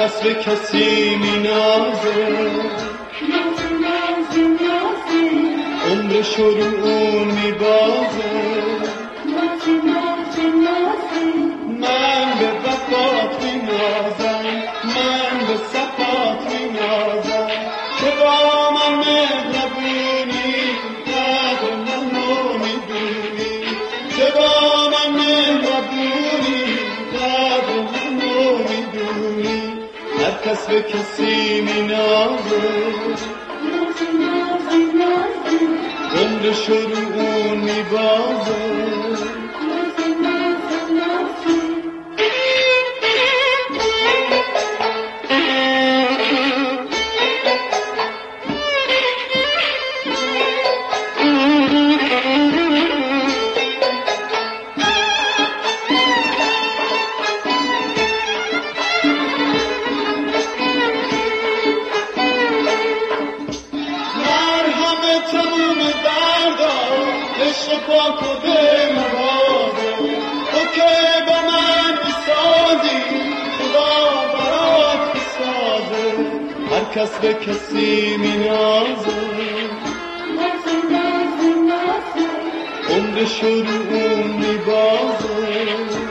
کس به کسی می نازه، عمرش رو اون می بازه. من به وفات می نازم، من به صفات می نازم، که با من مهربونی قدر منو می دونی، که با من مهربونی قدر منو می دونی. هر کس به کسی می نازه، عمرش رو اون می بازه. پاک و دل نوازه، تو که با من میسازی خدا برات میسازه. هر کس به کسی مینازه، عمرش رو اون میبازه.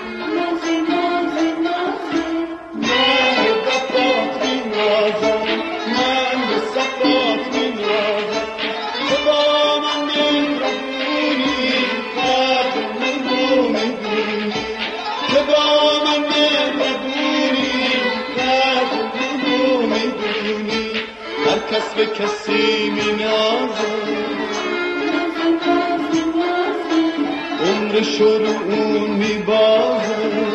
من به وفات مینازم، من به صفات مینازم، تو با من مهربونی قدر منو میدونی، که با من مهربونی قدر منو میدونی. هر کس به کسی مینازه، عمرش رو اون میبازه.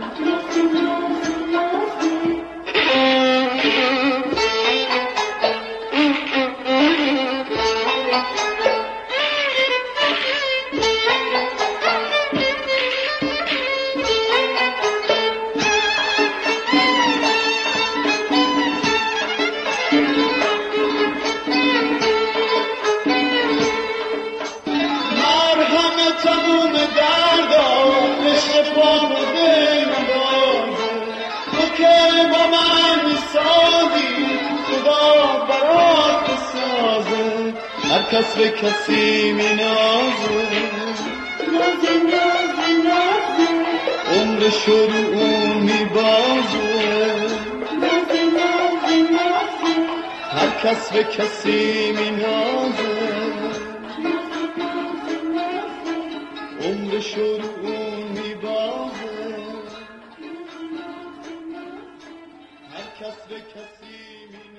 تموم دردا عشق پام و دل نوازه، تو که با من میسازی خدا برات میسازه. هر کس به کسی مینازه، عمرش رو اون میبازه. هر کس به کسی مینازه، عمرش رو اون میبازه. هر کس به کسی